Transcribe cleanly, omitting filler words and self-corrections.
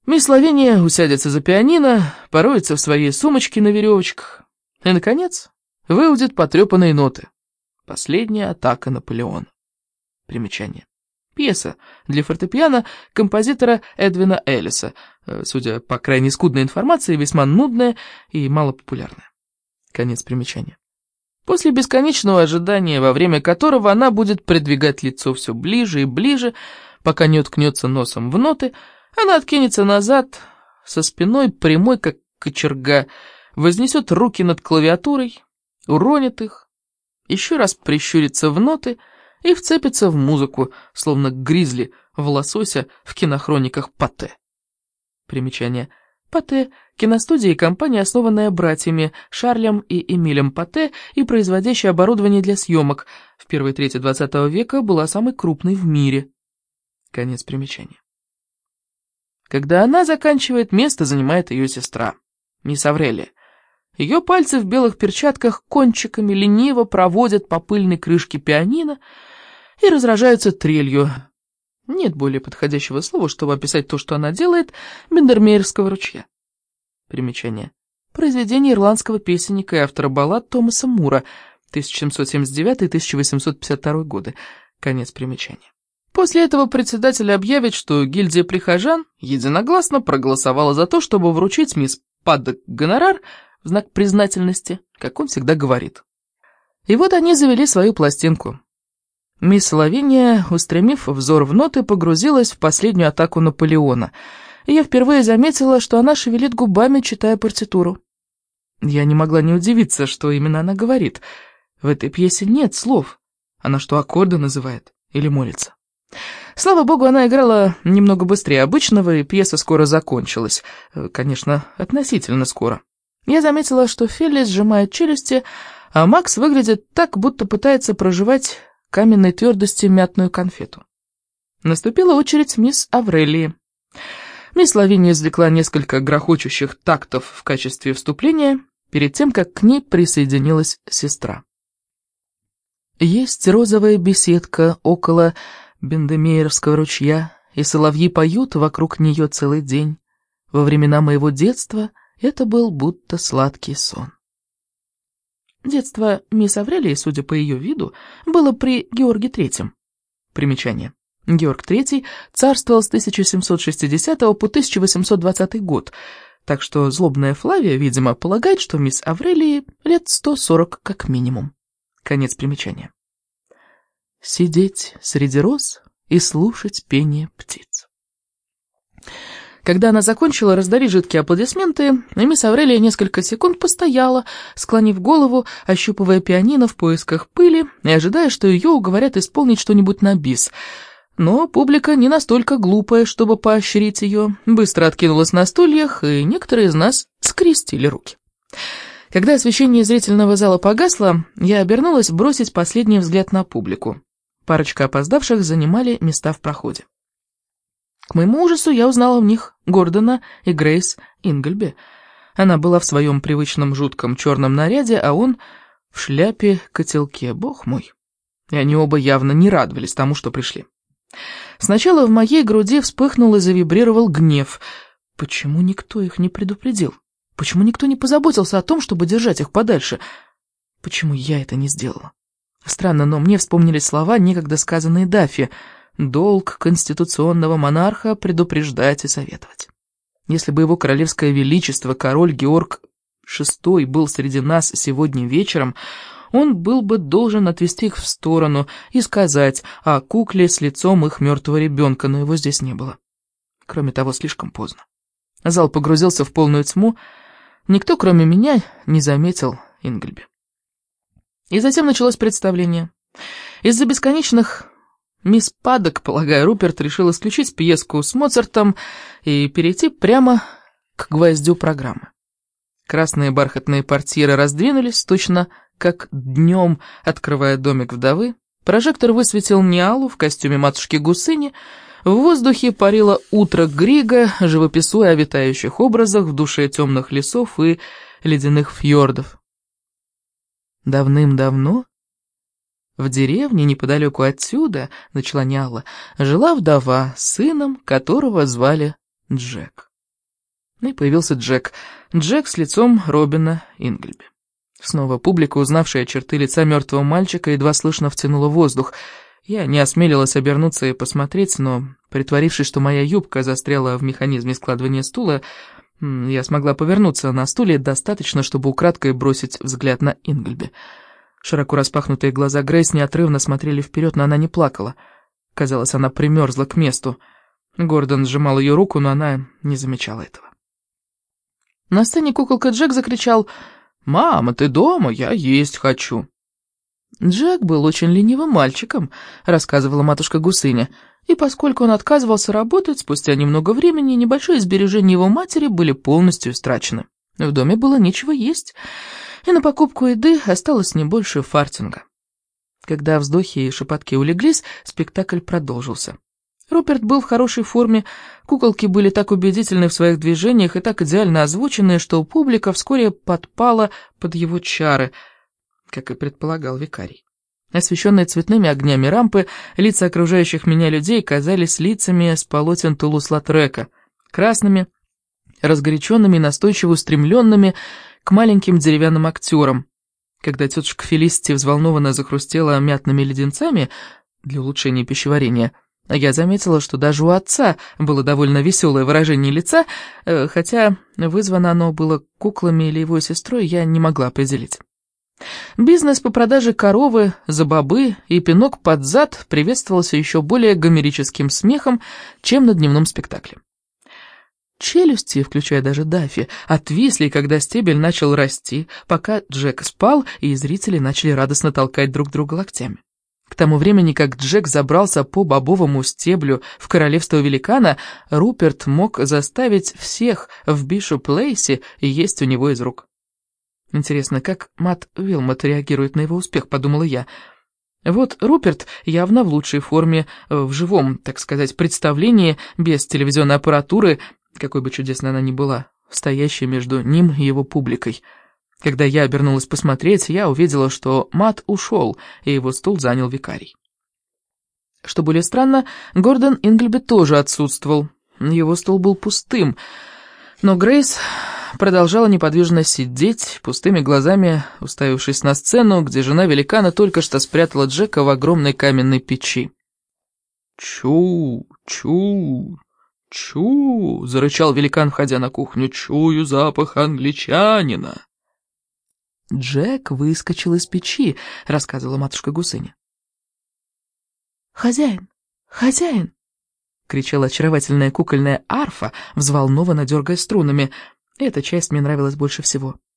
Мисс Лавиния усядется за пианино, пороется в своей сумочке на веревочках и, наконец, выудит потрепанные ноты. Последняя атака Наполеона. Примечание. Пьеса для фортепиано композитора Эдвина Эллиса, судя по крайне скудной информации, весьма нудная и малопопулярная. Конец примечания. После бесконечного ожидания, во время которого она будет придвигать лицо все ближе и ближе, пока не уткнется носом в ноты, она откинется назад, со спиной прямой, как кочерга, вознесет руки над клавиатурой, уронит их, еще раз прищурится в ноты и вцепится в музыку, словно гризли в лосося в кинохрониках Патте. Примечание. Патте – киностудия и компания, основанная братьями Шарлем и Эмилем Патте и производящая оборудование для съемок, в первой трети XX века была самой крупной в мире. Конец примечания. Когда она заканчивает, место занимает ее сестра, мисс Аврелия. Ее пальцы в белых перчатках кончиками лениво проводят по пыльной крышке пианино и разражаются трелью. Нет более подходящего слова, чтобы описать то, что она делает, Биндермейерского ручья. Примечание. Произведение ирландского песенника и автора баллад Томаса Мура, 1779-1852 годы. Конец примечания. После этого председатель объявит, что гильдия прихожан единогласно проголосовала за то, чтобы вручить мисс Паддок гонорар в знак признательности, как он всегда говорит. И вот они завели свою пластинку. Мисс Лавиния, устремив взор в ноты, погрузилась в последнюю атаку Наполеона, и я впервые заметила, что она шевелит губами, читая партитуру. Я не могла не удивиться, что именно она говорит. В этой пьесе нет слов. Она что, аккорды называет? Или молится? Слава богу, она играла немного быстрее обычного, и пьеса скоро закончилась. Конечно, относительно скоро. Я заметила, что Фелли сжимает челюсти, а Макс выглядит так, будто пытается прожевать каменной твердости мятную конфету. Наступила очередь мисс Аврелии. Мисс Лавиния извлекла несколько грохочущих тактов в качестве вступления, перед тем, как к ней присоединилась сестра. Есть розовая беседка около Биндермейерского ручья, и соловьи поют вокруг нее целый день. Во времена моего детства это был будто сладкий сон. Детство мисс Аврелии, судя по ее виду, было при Георге III. Примечание. Георг III царствовал с 1760 по 1820 год, так что злобная Флавия, видимо, полагает, что мисс Аврелии лет 140 как минимум. Конец примечания. Сидеть среди роз и слушать пение птиц. Когда она закончила, раздались жидкие аплодисменты, и мисс Аврелия несколько секунд постояла, склонив голову, ощупывая пианино в поисках пыли и ожидая, что ее уговорят исполнить что-нибудь на бис. Но публика не настолько глупая, чтобы поощрить ее, быстро откинулась на стульях, и некоторые из нас скрестили руки. Когда освещение зрительного зала погасло, я обернулась бросить последний взгляд на публику. Парочка опоздавших занимали места в проходе. К моему ужасу я узнала в них Гордона и Грейс Ингольби. Она была в своем привычном жутком черном наряде, а он в шляпе-котелке, бог мой. И они оба явно не радовались тому, что пришли. Сначала в моей груди вспыхнул и завибрировал гнев. Почему никто их не предупредил? Почему никто не позаботился о том, чтобы держать их подальше? Почему я это не сделала? Странно, но мне вспомнились слова, некогда сказанные Даффи: «Долг конституционного монарха предупреждать и советовать». Если бы его королевское величество, король Георг VI, был среди нас сегодня вечером, он был бы должен отвести их в сторону и сказать о кукле с лицом их мертвого ребенка, но его здесь не было. Кроме того, слишком поздно. Зал погрузился в полную тьму, никто, кроме меня, не заметил Ингольби. И затем началось представление. Из-за бесконечных мисс Паддок, полагаю, Руперт решил исключить пьеску с Моцартом и перейти прямо к гвоздю программы. Красные бархатные портьеры раздвинулись, точно как днем, открывая домик вдовы. Прожектор высветил Ниалу в костюме матушки-гусыни. В воздухе парило утро Грига, живописуя о витающих образах в душе темных лесов и ледяных фьордов. Давным-давно в деревне неподалеку отсюда, начала Ниала, жила вдова с сыном, которого звали Джек. И появился Джек. Джек с лицом Робина Инглби. Снова публика, узнавшая черты лица мертвого мальчика, едва слышно втянула воздух. Я не осмелилась обернуться и посмотреть, но, притворившись, что моя юбка застряла в механизме складывания стула, я смогла повернуться на стуле достаточно, чтобы украдкой бросить взгляд на Инглби. Широко распахнутые глаза Грейс неотрывно смотрели вперед, но она не плакала. Казалось, она примерзла к месту. Гордон сжимал ее руку, но она не замечала этого. На сцене куколка Джек закричал: «Мама, ты дома? Я есть хочу». Джек был очень ленивым мальчиком, рассказывала матушка Гусыня, и поскольку он отказывался работать, спустя немного времени небольшие сбережения его матери были полностью истрачены. В доме было нечего есть, и на покупку еды осталось не больше фартинга. Когда вздохи и шепотки улеглись, спектакль продолжился. Руперт был в хорошей форме, куколки были так убедительны в своих движениях и так идеально озвучены, что публика вскоре подпала под его чары, как и предполагал викарий. Освещенные цветными огнями рампы, лица окружающих меня людей казались лицами с полотен Тулус-Латрека, красными, разгоряченными и настойчиво устремленными к маленьким деревянным актерам. Когда тетушка Фелисити взволнованно захрустела мятными леденцами для улучшения пищеварения, я заметила, что даже у отца было довольно веселое выражение лица, хотя вызвано оно было куклами или его сестрой, я не могла определить. Бизнес по продаже коровы, забобы и пинок под зад приветствовался еще более гомерическим смехом, чем на дневном спектакле. Челюсти, включая даже Даффи, отвисли, когда стебель начал расти, пока Джек спал, и зрители начали радостно толкать друг друга локтями. К тому времени, как Джек забрался по бобовому стеблю в королевство великана, Руперт мог заставить всех в Бишоп-Лейси есть у него из рук. Интересно, как Мат Уилмот реагирует на его успех, подумала я. Вот Руперт явно в лучшей форме, в живом, так сказать, представлении, без телевизионной аппаратуры, какой бы чудесной она ни была, стоящей между ним и его публикой. Когда я обернулась посмотреть, я увидела, что Мат ушел, и его стул занял викарий. Что более странно, Гордон Инглби тоже отсутствовал. Его стул был пустым, но Грейс продолжала неподвижно сидеть, пустыми глазами уставившись на сцену, где жена великана только что спрятала Джека в огромной каменной печи. «Чу, чу, чу!» — зарычал великан, входя на кухню. «Чую запах англичанина!» «Джек выскочил из печи», — рассказывала матушка Гусыня. «Хозяин! Хозяин!» — кричала очаровательная кукольная арфа, взволнованно дергая струнами. Эта часть мне нравилась больше всего.